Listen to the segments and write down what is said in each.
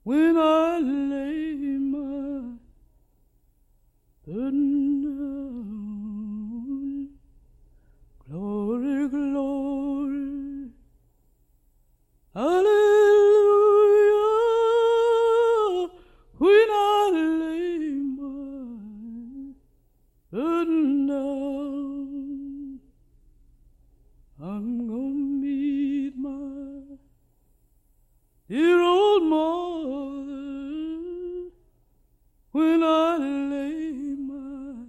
when I lay my burden down. Glory, glory, hallelujah, when I lay my burden down. I'm gonna meet my dear old mother when I lay my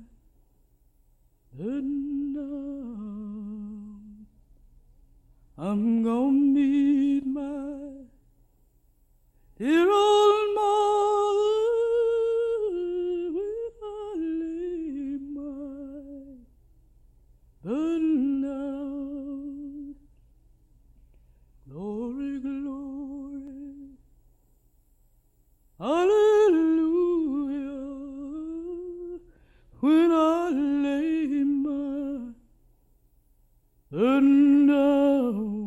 burden down. I'm gonna meet my dear old mother when I lay my burden down. Glory, glory, hallelujah, when I lay my burden down.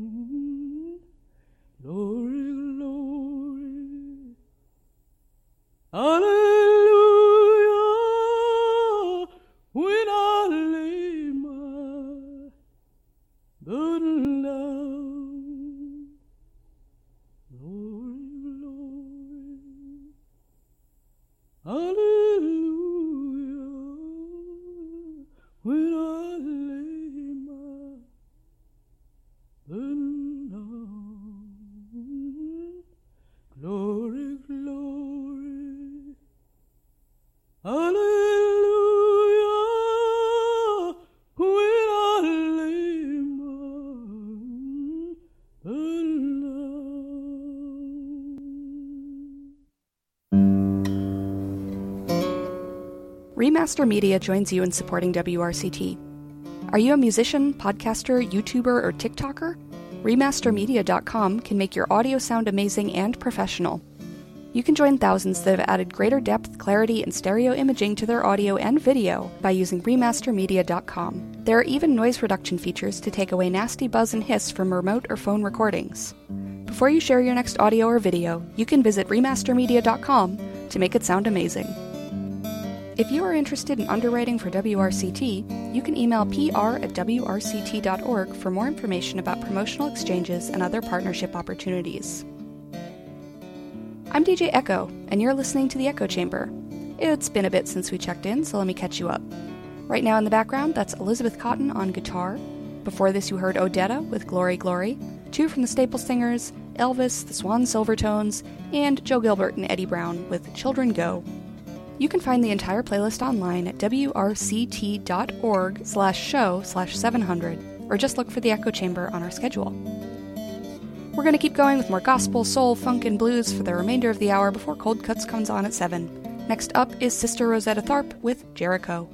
Glory, glory, hallelujah, when I lay my burden down. Glory, glory, hallelujah, when I lay my burden down. Glory, glory, hallelujah, when I lay my burden down. Remaster Media joins you in supporting WRCT. Are you a musician, podcaster, YouTuber, or TikToker? Remastermedia.com can make your audio sound amazing and professional. You can join thousands that have added greater depth, clarity, and stereo imaging to their audio and video by using Remastermedia.com. There are even noise reduction features to take away nasty buzz and hiss from remote or phone recordings. Before you share your next audio or video, you can visit Remastermedia.com to make it sound amazing. If you are interested in underwriting for WRCT, you can email pr@wrct.org for more information about promotional exchanges and other partnership opportunities. I'm DJ Echo, and you're listening to The Echo Chamber. It's been a bit since we checked in, so let me catch you up. Right now in the background, that's Elizabeth Cotton on guitar. Before this, you heard Odetta with Glory, Glory, two from the Staple Singers, Elvis, the Swan Silvertones, and Joe Gilbert and Eddie Brown with Children Go. You can find the entire playlist online at wrct.org/show/700, or just look for The Echo Chamber on our schedule. We're going to keep going with more gospel, soul, funk, and blues for the remainder of the hour before Cold Cuts comes on at 7. Next up is Sister Rosetta Tharpe with Jericho.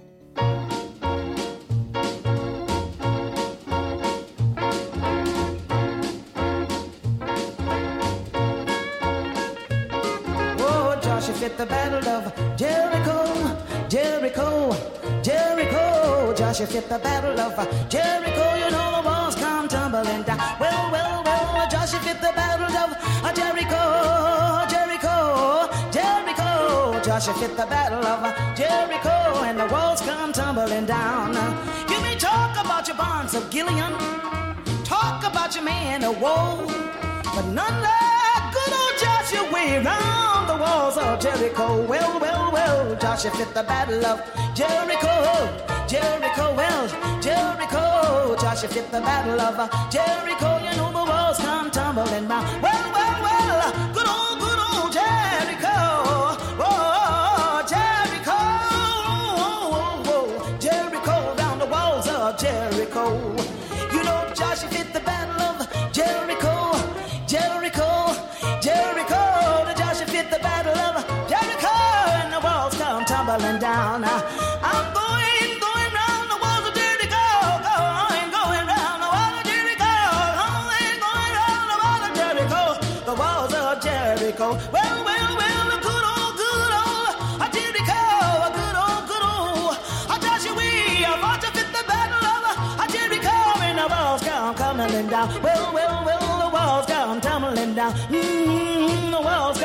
At the battle of Jericho, Jericho, Jericho. Joshua fit the battle of Jericho. You know the walls come tumbling down. Well, well, well. Joshua fit the battle of Jericho, Jericho, Jericho. Joshua fit the battle of Jericho, and the walls come tumbling down. You may talk about your bonds of Gilead, talk about your man of woe, but none like good old Joshua way round the walls of Jericho. Well, well, well, Joshua fit the battle of Jericho, Jericho, well, Jericho. Joshua fit the battle of Jericho. You know the walls come tumbling down. Well, well, well, good old Jericho. Oh, Jericho, oh, oh, oh, Jericho, round the walls of Jericho. You know Joshua fit the battle of Jericho, Jericho, Jericho. The Joshua fit the battle of Jericho, and the walls come tumbling down. I'm going round the walls of Jericho, going round the walls of Jericho, going round the walls of Jericho, the walls of Jericho. Well, well, well, a good old Jericho, a good old Joshua, we are about to fit the battle of Jericho, and the walls come tumbling down. Well, well, well, the walls come tumbling down. The walls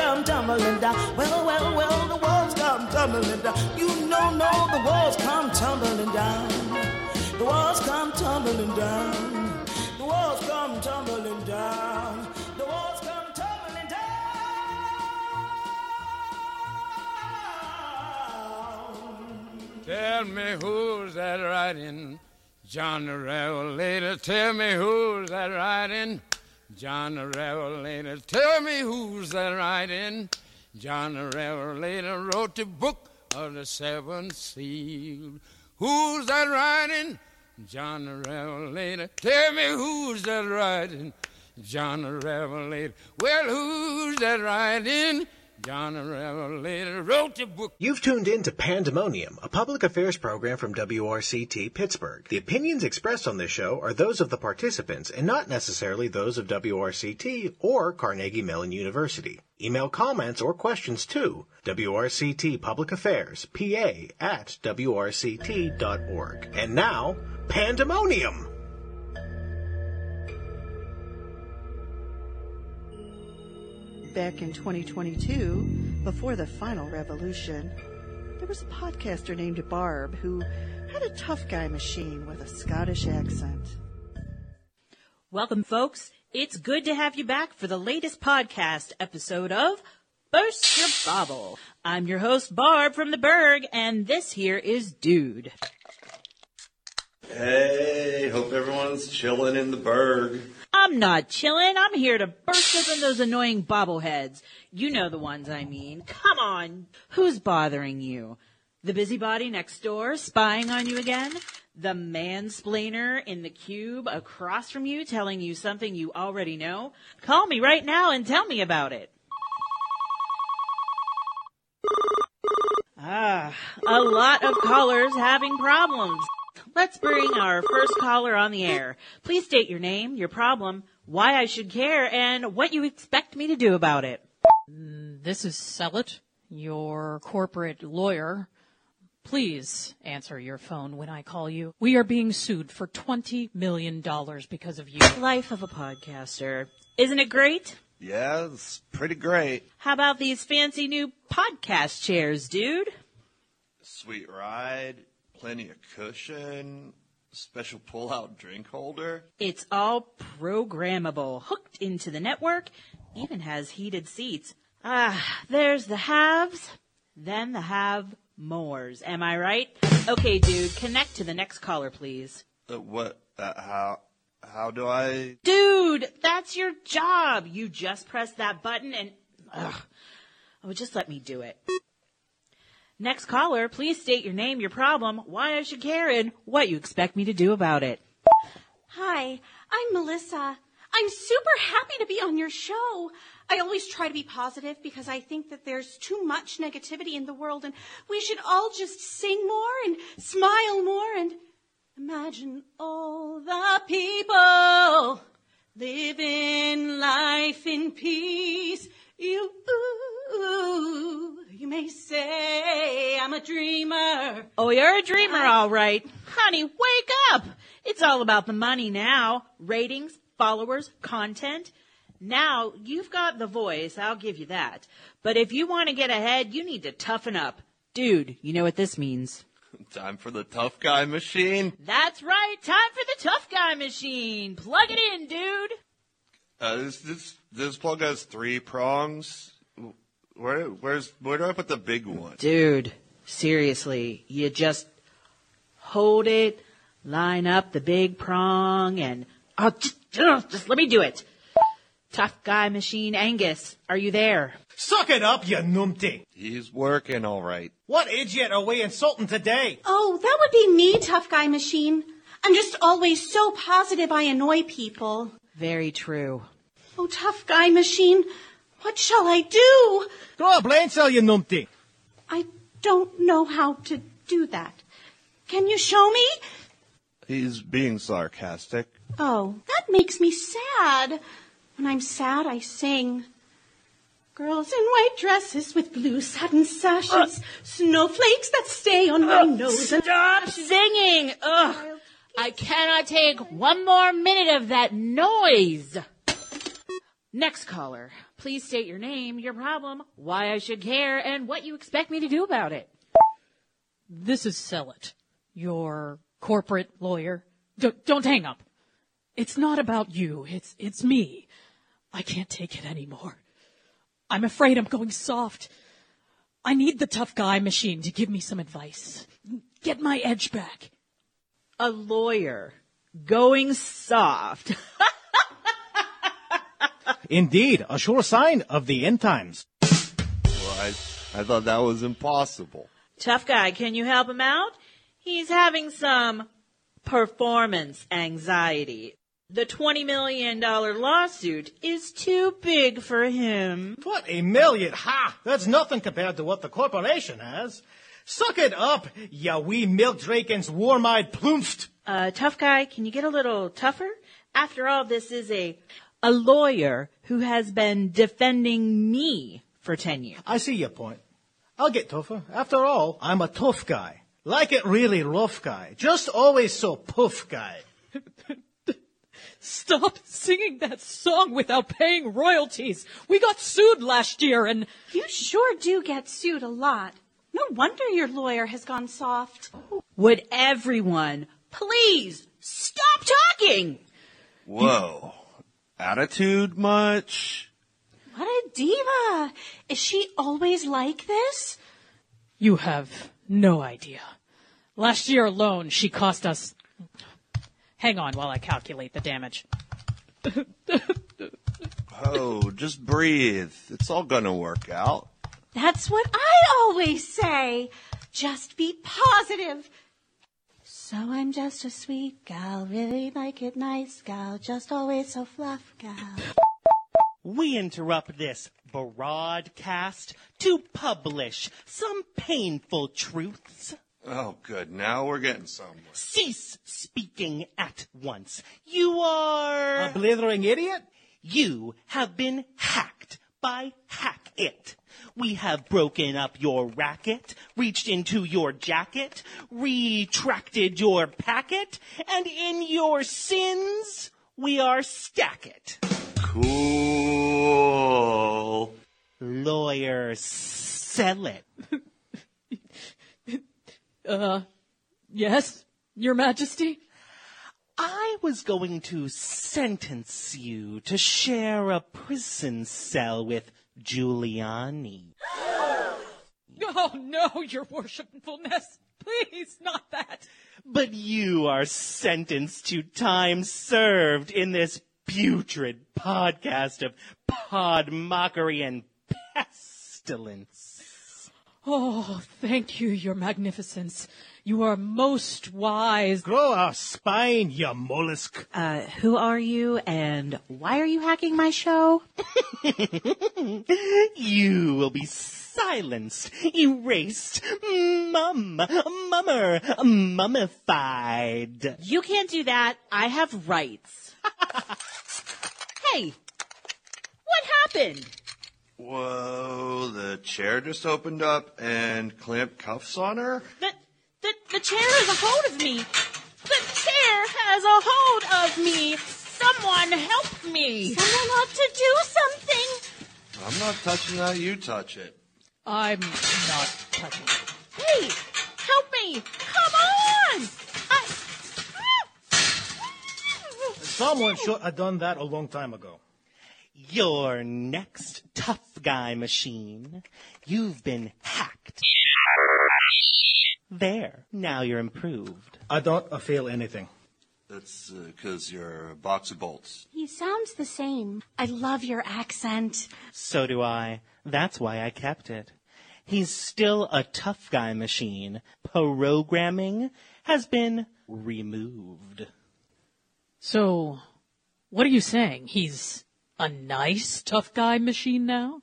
Well, well, well, the walls come tumbling down. You know, the walls come tumbling down. The walls come tumbling down. The walls come tumbling down. The walls come tumbling down. Tell me who's that riding? John the Revelator. Tell me who's that riding? John the Revelator. Tell me who's that riding? John the Revelator wrote the book of the seven seals. Who's that riding? John the Revelator. Tell me who's that riding? John the Revelator. Well, who's that riding? John the Revelator wrote the book. You've tuned in to Pandemonium, a public affairs program from WRCT Pittsburgh. The opinions expressed on this show are those of the participants and not necessarily those of WRCT or Carnegie Mellon University. Email comments or questions to WRCT Public Affairs, PA @WRCT.org. And now, Pandemonium! Back in 2022, before the final revolution, there was a podcaster named Barb who had a tough guy machine with a Scottish accent. Welcome, folks. It's good to have you back for the latest podcast episode of Burst Your Bobble. I'm your host, Barb from the Berg, and this here is Dude. Hey, hope everyone's chilling in the Berg. I'm not chillin'. I'm here to burst open those annoying bobbleheads. You know the ones I mean. Come on. Who's bothering you? The busybody next door spying on you again? The mansplainer in the cube across from you telling you something you already know? Call me right now and tell me about it. A lot of callers having problems. Let's bring our first caller on the air. Please state your name, your problem, why I should care, and what you expect me to do about it. This is Sellett, your corporate lawyer. Please answer your phone when I call you. We are being sued for $20 million because of you. Life of a podcaster. Isn't it great? Yeah, it's pretty great. How about these fancy new podcast chairs, dude? Sweet ride, plenty of cushion, special pull-out drink holder. It's all programmable, hooked into the network, even has heated seats. There's the haves, then the have-mores. Am I right? Okay, dude, connect to the next caller, please. How do I? Dude, that's your job. You just press that button and... just let me do it. Next caller, please state your name, your problem, why I should care, and what you expect me to do about it. Hi, I'm Melissa. I'm super happy to be on your show. I always try to be positive because I think that there's too much negativity in the world and we should all just sing more and smile more and imagine all the people living life in peace. You may say I'm a dreamer. Oh, you're a dreamer, all right. Honey, wake up. It's all about the money now. Ratings, followers, content. Now, you've got the voice, I'll give you that. But if you want to get ahead, you need to toughen up. Dude, you know what this means. Time for the tough guy machine. That's right, time for the tough guy machine. Plug it in, dude. This plug has 3 prongs. Where do I put the big one? Dude, seriously, you just hold it, line up the big prong, and just let me do it. Tough guy machine Angus, are you there? Suck it up, you numpty. He's working all right. What idiot are we insulting today? Oh, that would be me, tough guy machine. I'm just always so positive I annoy people. Very true. Oh, tough guy machine, what shall I do? Go blame cell, you numpty. I don't know how to do that. Can you show me? He's being sarcastic. Oh, that makes me sad. When I'm sad, I sing. Girls in white dresses with blue satin sashes, snowflakes that stay on my nose. Stop singing! Ugh! I cannot take one more minute of that noise. Next caller. Please state your name, your problem, why I should care, and what you expect me to do about it. This is Sellet, your corporate lawyer. Don't hang up. It's not about you. It's me. I can't take it anymore. I'm afraid I'm going soft. I need the tough guy machine to give me some advice. Get my edge back. A lawyer going soft. Indeed, a sure sign of the end times. Well, I thought that was impossible. Tough guy, can you help him out? He's having some performance anxiety. The $20 million lawsuit is too big for him. $20 million? Ha! That's nothing compared to what the corporation has. Suck it up, ya wee milk-drakens warm-eyed plumst. Tough guy, can you get a little tougher? After all, this is a lawyer who has been defending me for 10 years. I see your point. I'll get tougher. After all, I'm a tough guy. Like it really rough guy. Just always so puff guy. Stop singing that song without paying royalties. We got sued last year and... You sure do get sued a lot. No wonder your lawyer has gone soft. Would everyone please stop talking? Whoa. Attitude much? What a diva. Is she always like this? You have no idea. Last year alone, she cost us... Hang on while I calculate the damage. Oh, just breathe. It's all gonna work out. That's what I always say. Just be positive. So I'm just a sweet gal, really like it nice gal, just always so fluff gal. We interrupt this broadcast to publish some painful truths. Oh, good. Now we're getting somewhere. Cease speaking at once. You are... A blithering idiot? You have been hacked by Hack It. We have broken up your racket, reached into your jacket, retracted your packet, and in your sins, we are stack it. Cool. Lawyer, sell it. Yes, Your Majesty? I was going to sentence you to share a prison cell with Giuliani. Oh, no, Your Worshipfulness. Please, not that. But you are sentenced to time served in this putrid podcast of pod mockery and pestilence. Oh, thank you, Your Magnificence. You are most wise. Grow a spine, you mollusk. Who are you and why are you hacking my show? You will be silenced, erased, mummified. You can't do that. I have rights. Hey, what happened? Whoa, the chair just opened up and clamped cuffs on her? The chair has a hold of me. The chair has a hold of me. Someone help me. Someone ought to do something. I'm not touching that. You touch it. I'm not touching it. Hey, help me. Come on. Someone should have done that a long time ago. Your next tough guy machine. You've been hacked. There. Now you're improved. I don't feel anything. That's because you're a box of bolts. He sounds the same. I love your accent. So do I. That's why I kept it. He's still a tough guy machine. Programming has been removed. So, what are you saying? He's a nice tough guy machine now?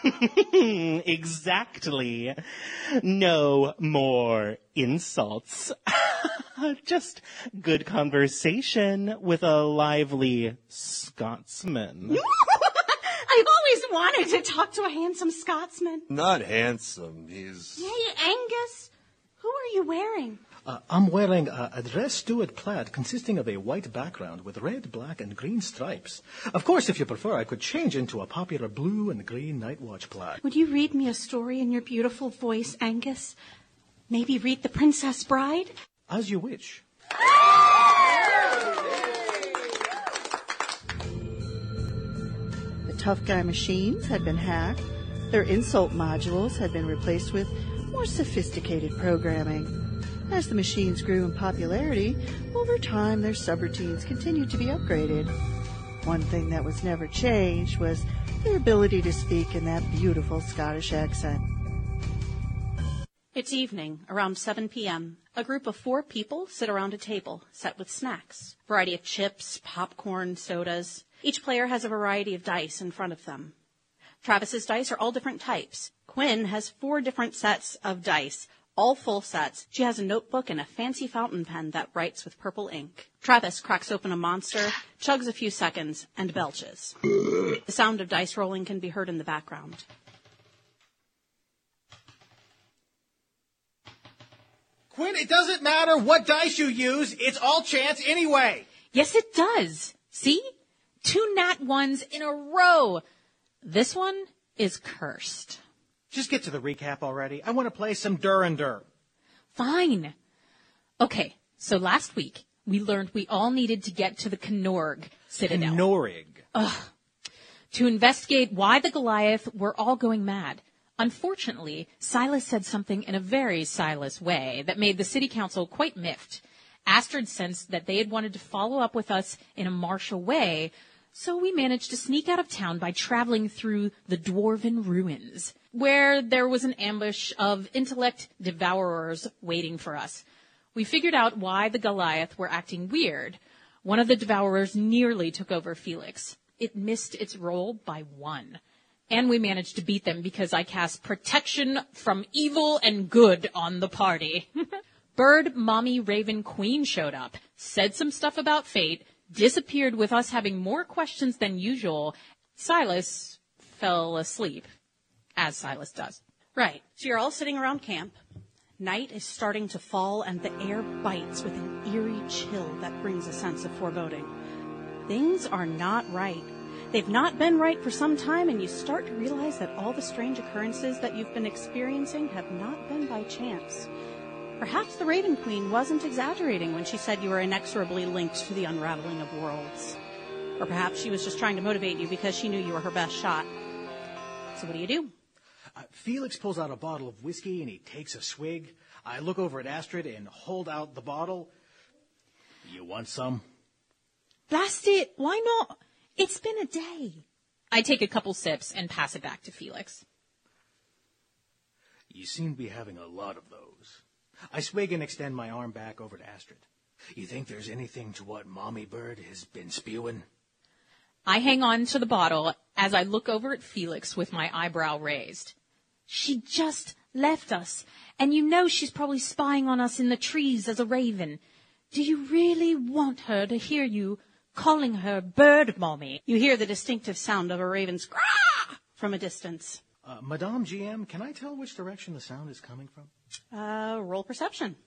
Exactly. No more insults. Just good conversation with a lively Scotsman. I always wanted to talk to a handsome Scotsman. Not handsome. He's... Hey, Angus, who are you wearing? I'm wearing a dress Stuart plaid consisting of a white background with red, black, and green stripes. Of course, if you prefer, I could change into a popular blue and green Nightwatch plaid. Would you read me a story in your beautiful voice, Angus? Maybe read The Princess Bride? As you wish. The tough guy machines had been hacked. Their insult modules had been replaced with more sophisticated programming. As the machines grew in popularity, over time their subroutines continued to be upgraded. One thing that was never changed was their ability to speak in that beautiful Scottish accent. It's evening, around 7 p.m. A group of 4 people sit around a table, set with snacks. Variety of chips, popcorn, sodas. Each player has a variety of dice in front of them. Travis's dice are all different types. Quinn has 4 different sets of dice, all full sets. She has a notebook and a fancy fountain pen that writes with purple ink. Travis cracks open a monster, chugs a few seconds, and belches. The sound of dice rolling can be heard in the background. Quinn, it doesn't matter what dice you use. It's all chance anyway. Yes, it does. See? 2 nat 1s in a row. This one is cursed. Just get to the recap already. I want to play some Dur. Fine. Okay, so last week we learned we all needed to get to the Knorg Citadel. Knorg. To investigate why the Goliath were all going mad. Unfortunately, Silas said something in a very Silas way that made the city council quite miffed. Astrid sensed that they had wanted to follow up with us in a martial way, so we managed to sneak out of town by traveling through the Dwarven ruins, where there was an ambush of intellect devourers waiting for us. We figured out why the Goliath were acting weird. One of the devourers nearly took over Felix. It missed its roll by 1. And we managed to beat them because I cast protection from evil and good on the party. Bird, Mommy, Raven, Queen showed up, said some stuff about fate, disappeared with us having more questions than usual. Silas fell asleep, as Silas does. Right. So you're all sitting around camp. Night is starting to fall and the air bites with an eerie chill that brings a sense of foreboding. Things are not right. They've not been right for some time, and you start to realize that all the strange occurrences that you've been experiencing have not been by chance. Perhaps the Raven Queen wasn't exaggerating when she said you were inexorably linked to the unraveling of worlds. Or perhaps she was just trying to motivate you because she knew you were her best shot. So what do? Felix pulls out a bottle of whiskey and he takes a swig. I look over at Astrid and hold out the bottle. You want some? Blast it! Why not? It's been a day. I take a couple sips and pass it back to Felix. You seem to be having a lot of those. I swig and extend my arm back over to Astrid. You think there's anything to what Mommy Bird has been spewing? I hang on to the bottle as I look over at Felix with my eyebrow raised. She just left us, and you know she's probably spying on us in the trees as a raven. Do you really want her to hear you calling her Bird Mommy? You hear the distinctive sound of a raven's "grah" from a distance. Madame GM, can I tell which direction the sound is coming from? Roll perception.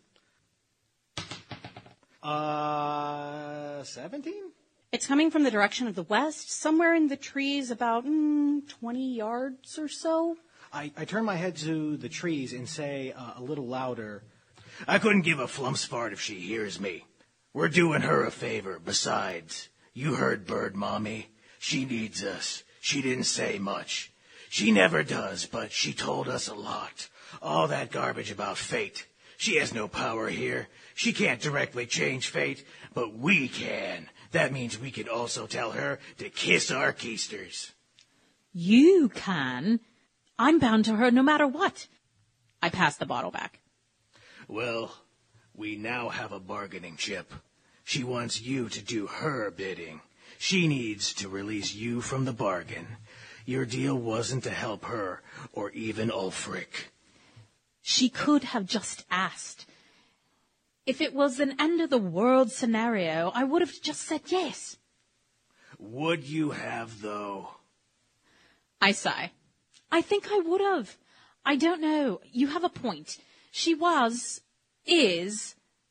17? It's coming from the direction of the west, somewhere in the trees about 20 yards or so. I turn my head to the trees and say a little louder, I couldn't give a flump's fart if she hears me. We're doing her a favor. Besides, you heard Bird Mommy. She needs us. She didn't say much. She never does, but she told us a lot. All that garbage about fate. She has no power here. She can't directly change fate, but we can. That means we can also tell her to kiss our keisters. You can? I'm bound to her no matter what. I pass the bottle back. Well, we now have a bargaining chip. She wants you to do her bidding. She needs to release you from the bargain. Your deal wasn't to help her or even Ulfric. She could have just asked. If it was an end-of-the-world scenario, I would have just said yes. Would you have, though? I sigh. I think I would have. I don't know. You have a point. She is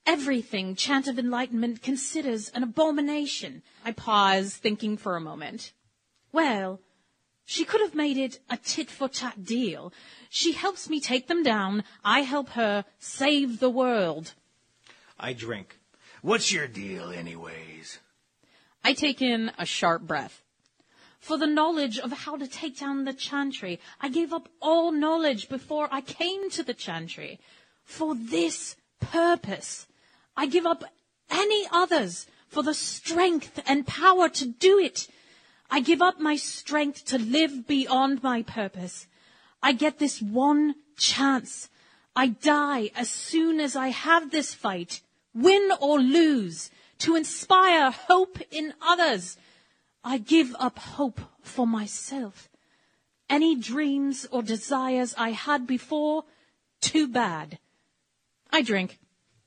everything Chant of Enlightenment considers an abomination. I pause, thinking for a moment. Well, she could have made it a tit-for-tat deal. She helps me take them down. I help her save the world. I drink. What's your deal, anyways? I take in a sharp breath. For the knowledge of how to take down the Chantry, I gave up all knowledge before I came to the Chantry. For this purpose, I give up any others for the strength and power to do it. I give up my strength to live beyond my purpose. I get this one chance. I die as soon as I have this fight, win or lose, to inspire hope in others. I give up hope for myself. Any dreams or desires I had before, too bad. I drink.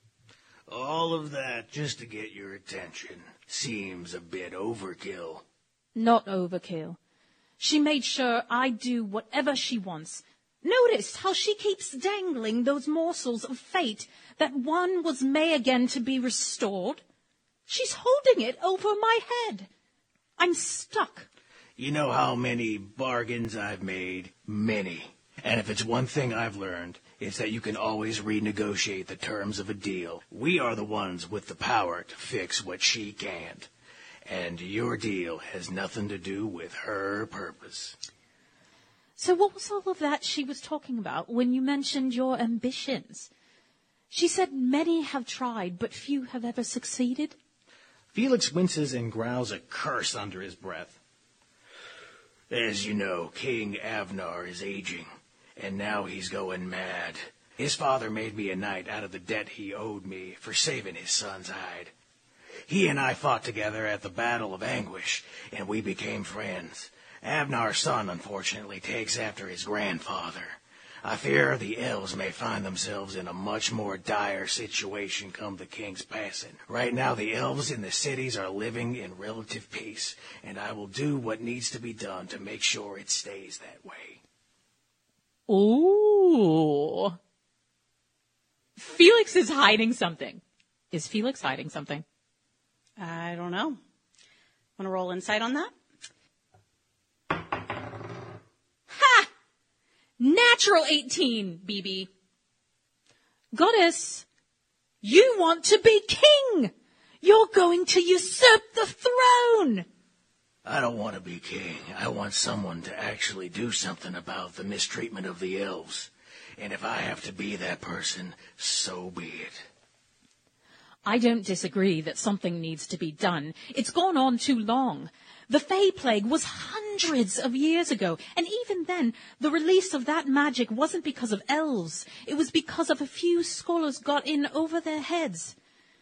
All of that just to get your attention seems a bit overkill. Not overkill. She made sure I do whatever she wants. Notice how she keeps dangling those morsels of fate that one was may again to be restored. She's holding it over my head. I'm stuck. You know how many bargains I've made? Many. And if it's one thing I've learned, it's that you can always renegotiate the terms of a deal. We are the ones with the power to fix what she can't. And your deal has nothing to do with her purpose. So what was all of that she was talking about when you mentioned your ambitions? She said many have tried, but few have ever succeeded. Felix winces and growls a curse under his breath. As you know, King Avnar is aging, and now he's going mad. His father made me a knight out of the debt he owed me for saving his son's hide. He and I fought together at the Battle of Anguish, and we became friends. Avnar's son, unfortunately, takes after his grandfather. I fear the elves may find themselves in a much more dire situation come the king's passing. Right now, the elves in the cities are living in relative peace, and I will do what needs to be done to make sure it stays that way. Ooh. Felix is hiding something. Is Felix hiding something? I don't know. Want to roll insight on that? Ha! Natural 18, BB. Goddess, you want to be king. You're going to usurp the throne. I don't want to be king. I want someone to actually do something about the mistreatment of the elves. And if I have to be that person, so be it. I don't disagree that something needs to be done. It's gone on too long. The Fey Plague was hundreds of years ago, and even then, the release of that magic wasn't because of elves. It was because of a few scholars got in over their heads.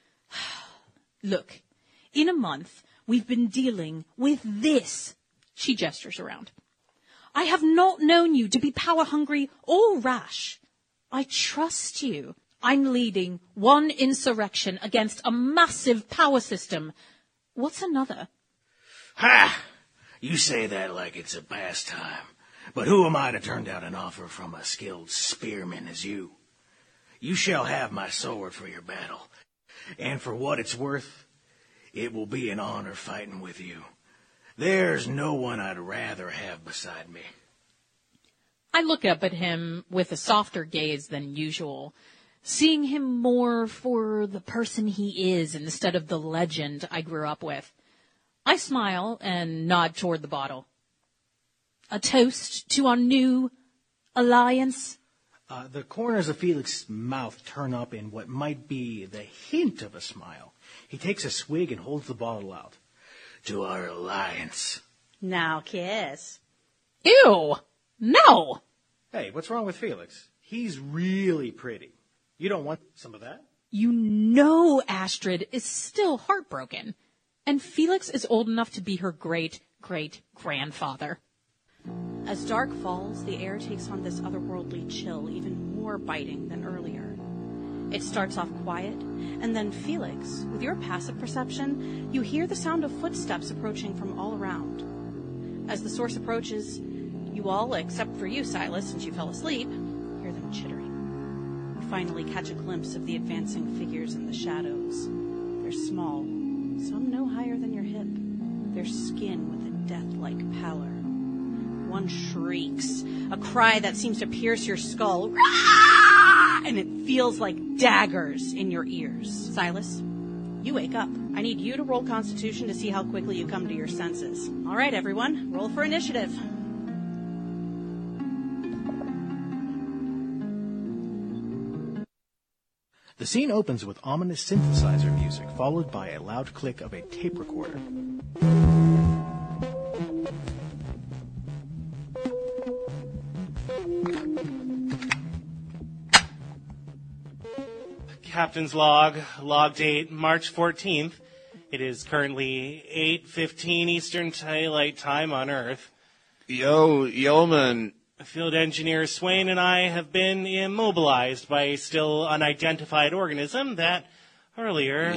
Look, in a month, we've been dealing with this. She gestures around. I have not known you to be power-hungry or rash. I trust you. I'm leading one insurrection against a massive power system. What's another? Ha! You say that like it's a pastime. But who am I to turn down an offer from a skilled spearman as you? You shall have my sword for your battle. And for what it's worth, it will be an honor fighting with you. There's no one I'd rather have beside me. I look up at him with a softer gaze than usual, seeing him more for the person he is instead of the legend I grew up with. I smile and nod toward the bottle. A toast to our new alliance. The corners of Felix's mouth turn up in what might be the hint of a smile. He takes a swig and holds the bottle out. To our alliance. Now kiss. Ew! No! Hey, what's wrong with Felix? He's really pretty. You don't want some of that? You know Astrid is still heartbroken. And Felix is old enough to be her great-great-grandfather. As dark falls, the air takes on this otherworldly chill, even more biting than earlier. It starts off quiet, and then Felix, with your passive perception, you hear the sound of footsteps approaching from all around. As the source approaches, you all, except for you, Silas, since you fell asleep, hear them chittering. finally catch a glimpse of the advancing figures in the shadows. They're small, some no higher than your hip, their skin with a death-like pallor. One shrieks, a cry that seems to pierce your skull, and it feels like daggers in your ears. Silas, you wake up. I need you to roll Constitution to see how quickly you come to your senses. All right, everyone, roll for initiative. The scene opens with ominous synthesizer music, followed by a loud click of a tape recorder. Captain's log, log date March 14th. It is currently 8:15 Eastern Daylight Time on Earth. Yeoman. Field engineer Swain and I have been immobilized by a still unidentified organism that earlier...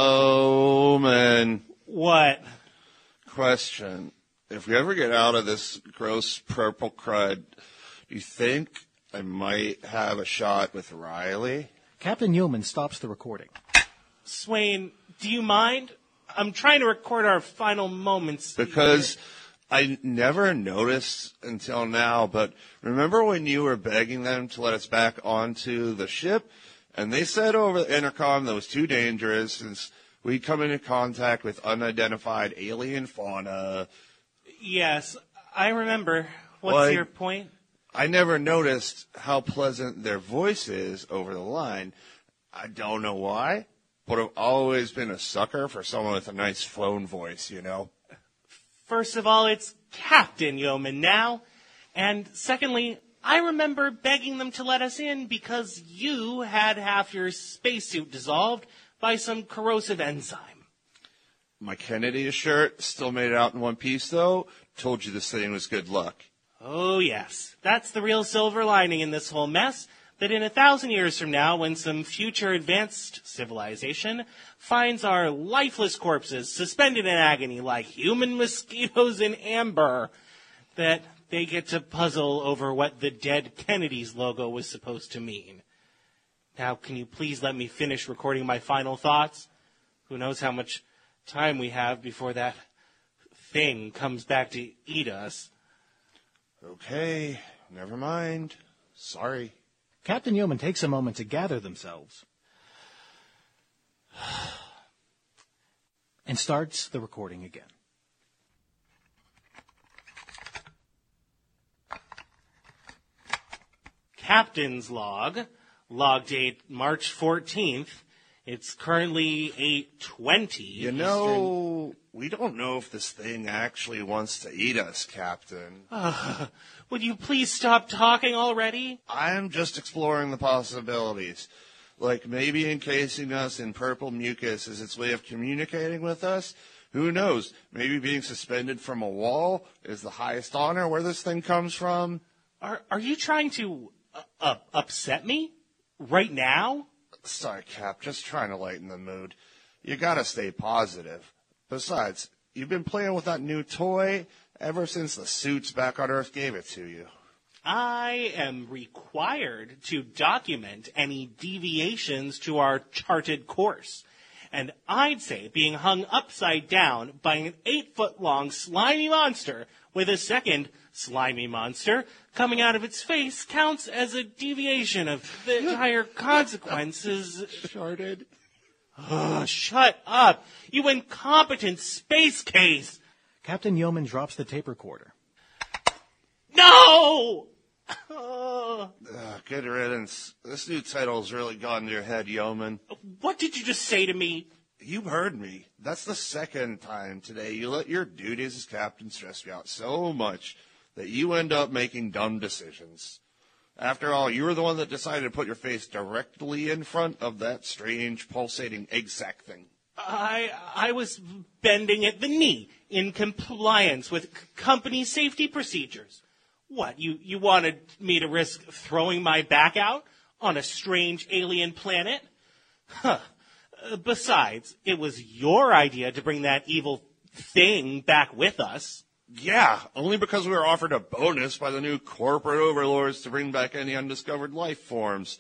Yeoman. What? Question. If we ever get out of this gross purple crud, do you think I might have a shot with Riley? Captain Yeoman stops the recording. Swain, do you mind? I'm trying to record our final moments. Because I never noticed until now, but remember when you were begging them to let us back onto the ship? And they said over the intercom that was too dangerous since we'd come into contact with unidentified alien fauna. Yes, I remember. What's your point? I never noticed how pleasant their voice is over the line. I don't know why, but I've always been a sucker for someone with a nice phone voice, you know? First of all, it's Captain Yeoman now. And secondly, I remember begging them to let us in because you had half your spacesuit dissolved by some corrosive enzyme. My Kennedy shirt still made it out in one piece, though. Told you this thing was good luck. Oh, yes. That's the real silver lining in this whole mess, that in 1,000 years from now, when some future advanced civilization finds our lifeless corpses suspended in agony like human mosquitoes in amber, that they get to puzzle over what the dead Kennedy's logo was supposed to mean. Now, can you please let me finish recording my final thoughts? Who knows how much time we have before that thing comes back to eat us. Okay, never mind. Sorry. Captain Yeoman takes a moment to gather themselves and starts the recording again. Captain's log, log date March 14th. It's currently 8:20. You know, we don't know if this thing actually wants to eat us, Captain. Would you please stop talking already? I'm just exploring the possibilities. Like maybe encasing us in purple mucus is its way of communicating with us. Who knows? Maybe being suspended from a wall is the highest honor where this thing comes from. Are you trying to upset me? Right now? Sorry, Cap. Just trying to lighten the mood. You gotta stay positive. Besides, you've been playing with that new toy ever since the suits back on Earth gave it to you. I am required to document any deviations to our charted course. And I'd say being hung upside down by an 8-foot-long slimy monster with a second slimy monster coming out of its face counts as a deviation of the higher consequences. Charted? Shut up, you incompetent space case! Captain Yeoman drops the tape recorder. No! Good riddance. This new title's really gotten to your head, Yeoman. What did you just say to me? You heard me. That's the second time today you let your duties as captain stress you out so much that you end up making dumb decisions. After all, you were the one that decided to put your face directly in front of that strange pulsating egg sac thing. I was bending at the knee in compliance with company safety procedures. What, you wanted me to risk throwing my back out on a strange alien planet? Huh. Besides, it was your idea to bring that evil thing back with us. Yeah, only because we were offered a bonus by the new corporate overlords to bring back any undiscovered life forms.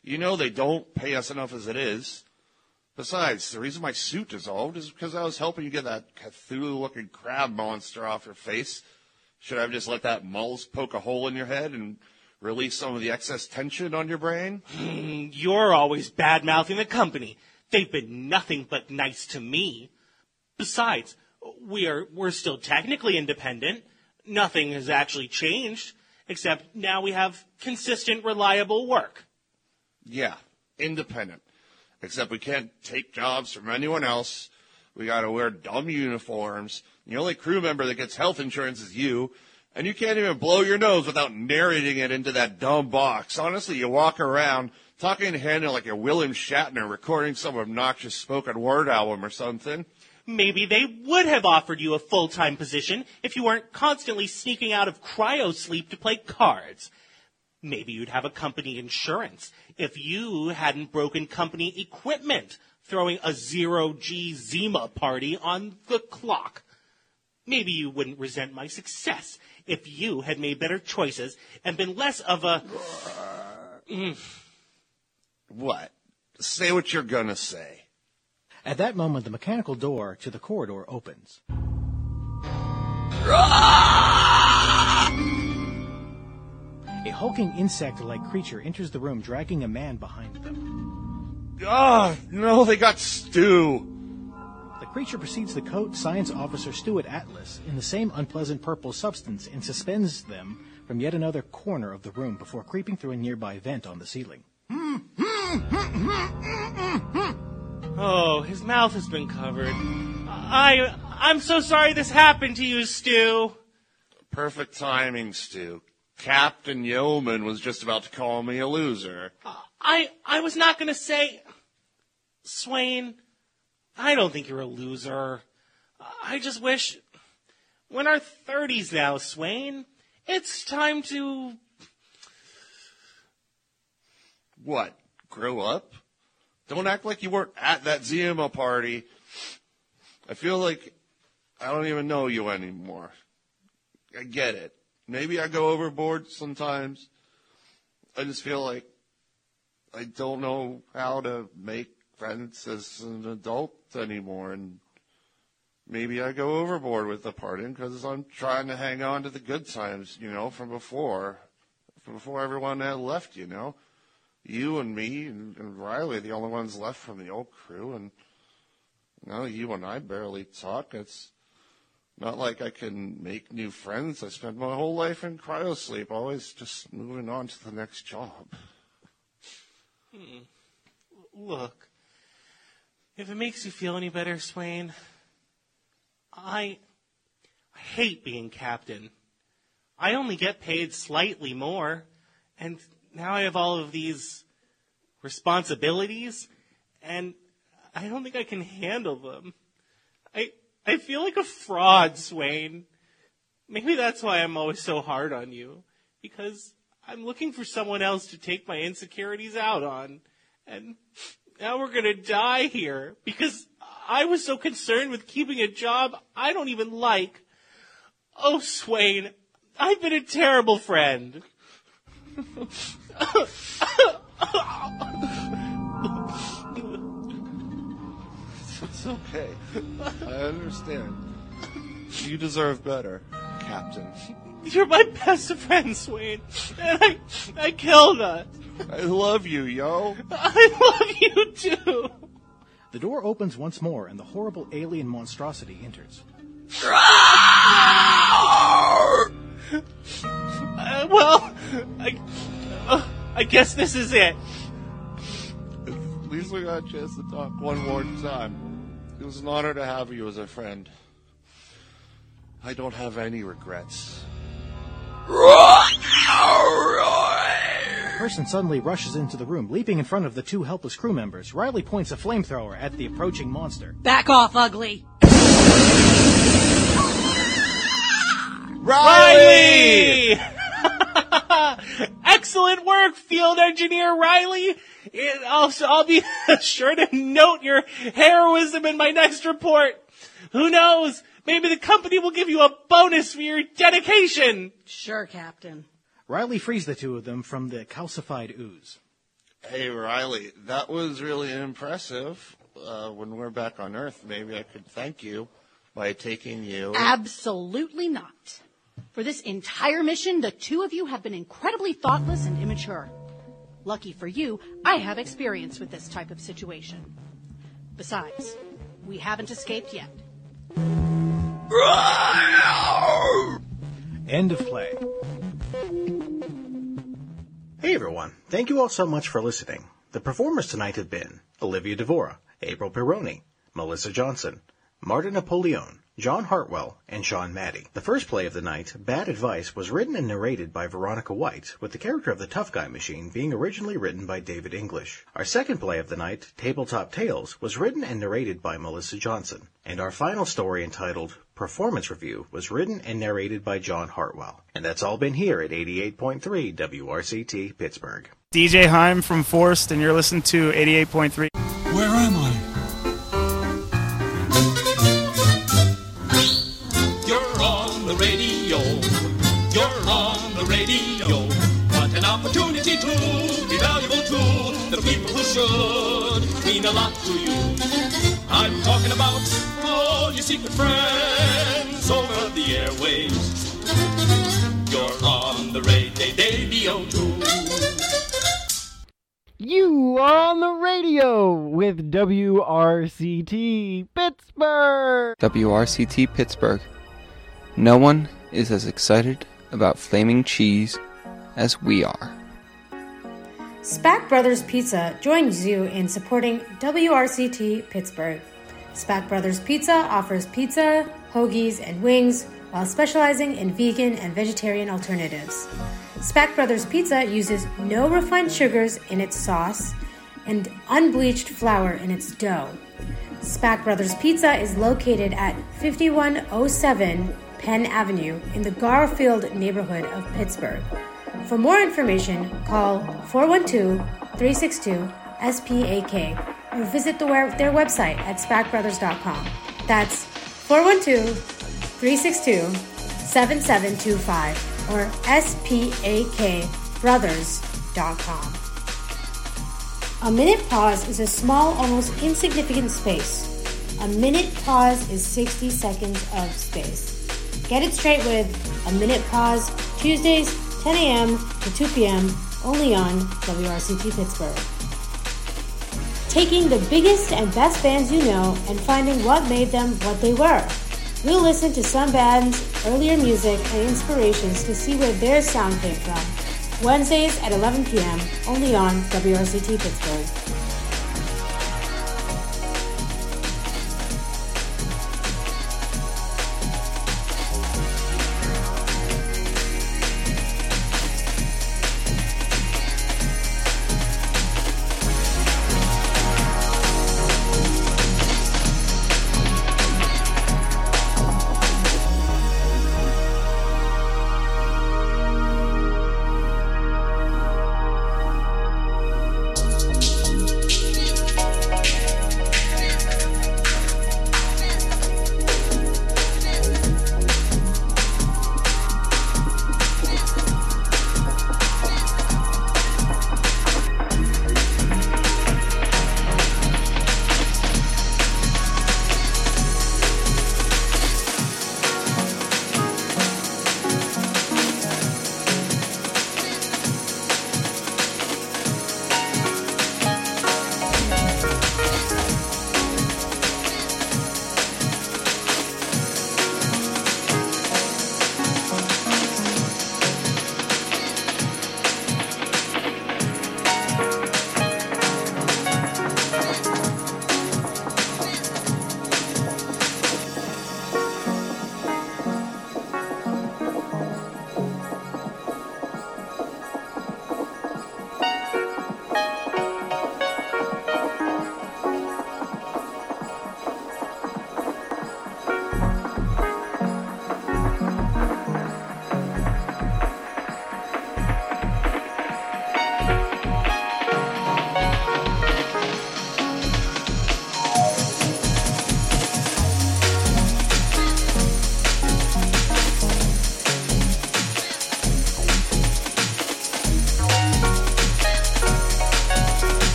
You know they don't pay us enough as it is. Besides, the reason my suit dissolved is because I was helping you get that Cthulhu-looking crab monster off your face. Should I have just let that mollusk poke a hole in your head and release some of the excess tension on your brain? You're always bad-mouthing the company. They've been nothing but nice to me. Besides, we're still technically independent. Nothing has actually changed, except now we have consistent, reliable work. Yeah, independent. Except we can't take jobs from anyone else. We gotta wear dumb uniforms. The only crew member that gets health insurance is you. And you can't even blow your nose without narrating it into that dumb box. Honestly, you walk around talking to Hannah like you're William Shatner recording some obnoxious spoken word album or something. Maybe they would have offered you a full-time position if you weren't constantly sneaking out of cryosleep to play cards. Maybe you'd have a company insurance if you hadn't broken company equipment, throwing a zero-G Zima party on the clock. Maybe you wouldn't resent my success if you had made better choices and been less of a... What? Say what you're gonna say. At that moment, the mechanical door to the corridor opens. A hulking insect-like creature enters the room, dragging a man behind them. Oh, no, they got Stu. The creature proceeds to coat Science Officer Stuart Atlas in the same unpleasant purple substance and suspends them from yet another corner of the room before creeping through a nearby vent on the ceiling. Oh, his mouth has been covered. I'm so sorry this happened to you, Stu. Perfect timing, Stu. Captain Yeoman was just about to call me a loser. I was not going to say... Swain, I don't think you're a loser. I just wish... We're in our 30s now, Swain. It's time to... What? Grow up? Don't act like you weren't at that Zima party. I feel like I don't even know you anymore. I get it. Maybe I go overboard sometimes. I just feel like I don't know how to make friends as an adult anymore. And maybe I go overboard with the partying because I'm trying to hang on to the good times, from before everyone had left, You and me and Riley are the only ones left from the old crew, and now you and I barely talk. It's not like I can make new friends. I spent my whole life in cryosleep, always just moving on to the next job. Look, if it makes you feel any better, Swain, I hate being captain. I only get paid slightly more, and now I have all of these responsibilities, and I don't think I can handle them. I feel like a fraud, Swain. Maybe that's why I'm always so hard on you, because I'm looking for someone else to take my insecurities out on, and now we're going to die here, because I was so concerned with keeping a job I don't even like. Oh, Swain, I've been a terrible friend. It's okay. I understand. You deserve better, Captain. You're my best friend, Swain, and I killed her. I love you, yo. I love you, too. The door opens once more, and the horrible alien monstrosity enters. I guess this is it. At least we got a chance to talk one more time. It was an honor to have you as a friend. I don't have any regrets. A person suddenly rushes into the room, leaping in front of the two helpless crew members. Riley points a flamethrower at the approaching monster. Back off, ugly! Riley! Excellent work, Field Engineer Riley. I'll be sure to note your heroism in my next report. Who knows? Maybe the company will give you a bonus for your dedication. Sure, Captain. Riley frees the two of them from the calcified ooze. Hey, Riley, that was really impressive. When we're back on Earth, maybe I could thank you by taking you. Absolutely not. For this entire mission, the two of you have been incredibly thoughtless and immature. Lucky for you, I have experience with this type of situation. Besides, we haven't escaped yet. End of play. Hey everyone, thank you all so much for listening. The performers tonight have been Olivia Devora, April Pironi, Melissa Johnson, Marta Napoleon, John Hartwell, and Sean Maddie. The first play of the night, Bad Advice, was written and narrated by Veronica White, with the character of the Tough Guy Machine being originally written by David English. Our second play of the night, Tabletop Tales, was written and narrated by Melissa Johnson. And our final story, entitled Performance Review, was written and narrated by John Hartwell. And that's all been here at 88.3 WRCT Pittsburgh. DJ Heim from Forced, and you're listening to 88.3. Where am I? You're on the radio. You're on the radio. What an opportunity to be valuable to the people who should mean a lot to you. I'm talking about all your secret friends over the airwaves. You're on the radio too. You are on the radio with WRCT Pittsburgh. WRCT Pittsburgh. No one is as excited about flaming cheese as we are. Spack Brothers Pizza joins you in supporting WRCT Pittsburgh. Spack Brothers Pizza offers pizza, hoagies, and wings while specializing in vegan and vegetarian alternatives. Spack Brothers Pizza uses no refined sugars in its sauce and unbleached flour in its dough. Spack Brothers Pizza is located at 5107 Penn Avenue in the Garfield neighborhood of Pittsburgh. For more information, call 412-362-SPAK or visit their website at spackbrothers.com. That's 412-362-7725 or spakbrothers.com. A minute pause is a small, almost insignificant space. A minute pause is 60 seconds of space. Get it straight with A Minute Pause, Tuesdays, 10 a.m. to 2 p.m., only on WRCT Pittsburgh. Taking the biggest and best bands you know and finding what made them what they were. We'll listen to some bands' earlier music and inspirations to see where their sound came from. Wednesdays at 11 p.m., only on WRCT Pittsburgh.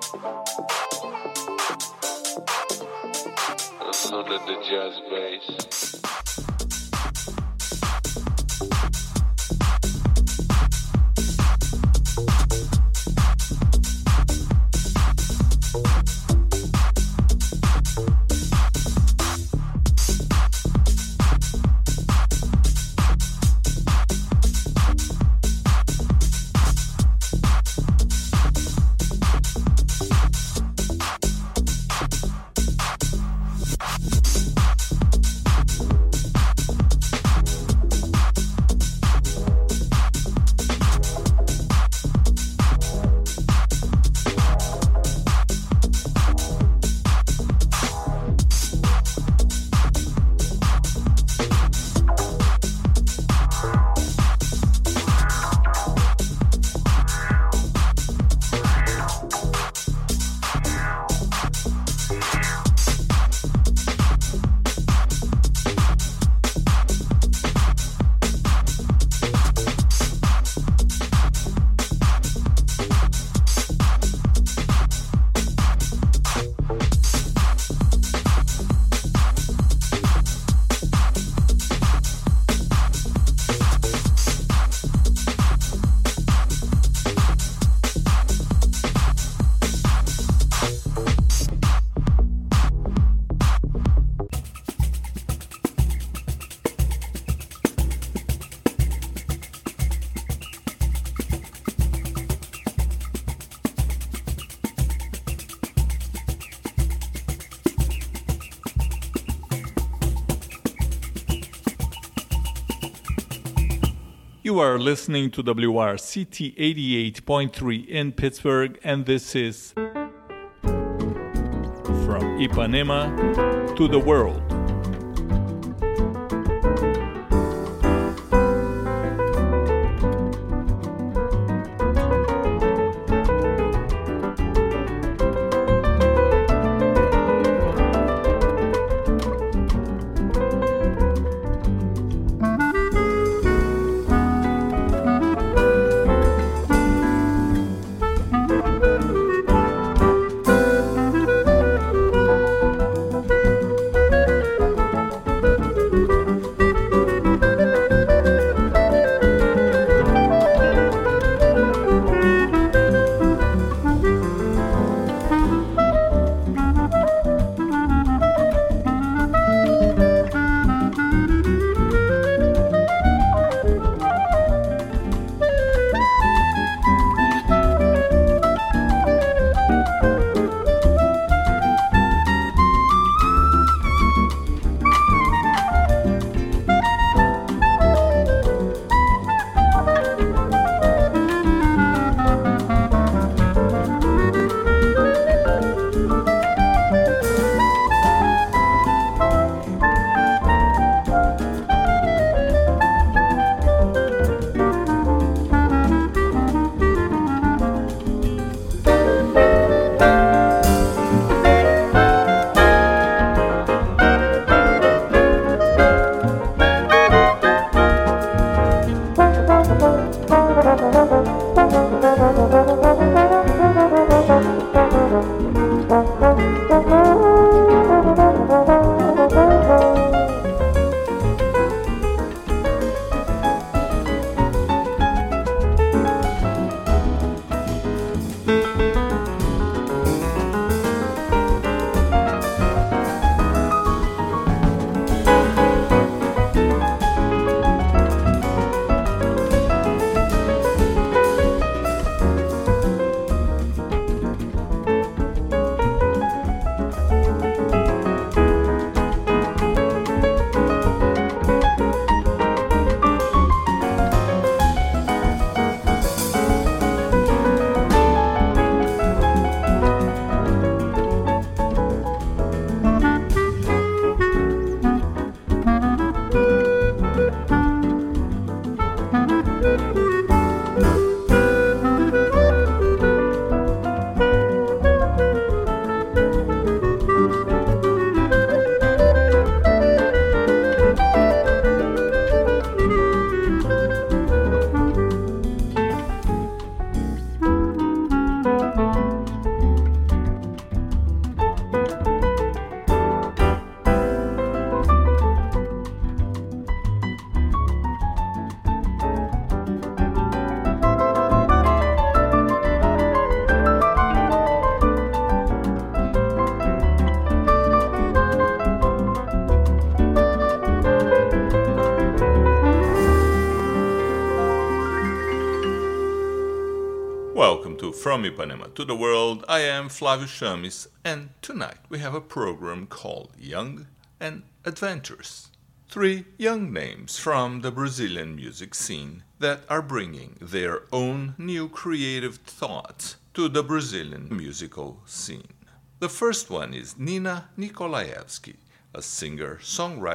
Under the jazz bass. You are listening to WRCT 88.3 in Pittsburgh, and this is From Ipanema to the World. From Ipanema to the world, I am Flávio Chames, and tonight we have a program called Young and Adventurous. 3 young names from the Brazilian music scene that are bringing their own new creative thoughts to the Brazilian musical scene. The first one is Nina Nikolaevsky, a singer-songwriter